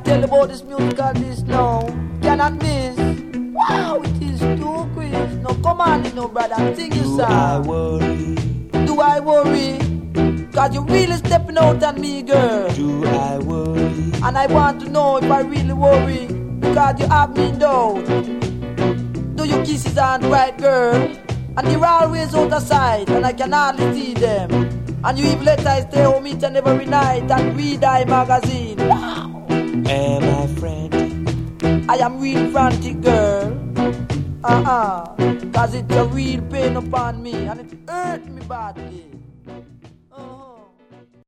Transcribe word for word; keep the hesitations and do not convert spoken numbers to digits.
tell you about this musical this now. Cannot miss. Wow, it is too quick. No, come on, you know, brother, sing your song. Do I worry? Do I worry? Cause you really stepping out on me, girl. Do I worry? And I want to know if I really worry, because you have me in doubt. Do your kisses aren't right, girl? And you're always out of sight, and I can hardly see them. And you even let I stay home each and every night and read I magazine. Wow! Am I frantic? I am real frantic, girl. Uh-uh. Cause it's a real pain upon me, and it hurt me badly.